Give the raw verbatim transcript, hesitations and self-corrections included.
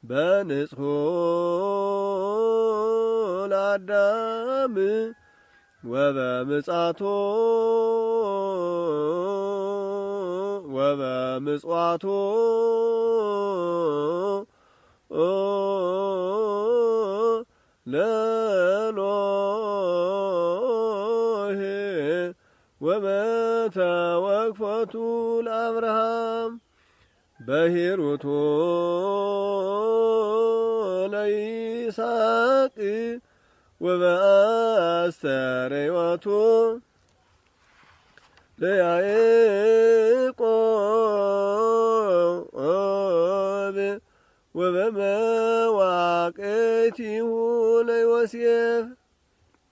በንጽሑ ለአዳም ወበምጽአቱ ወበምጽዋቱ ለኖህ ወበተወክፈቱ ለአብርሃም በሂሩቱ ለይስሐቅ ወበአስተርእዮቱ ለያዕቆብ ወበመዋቅቲሁ ለዮሴፍ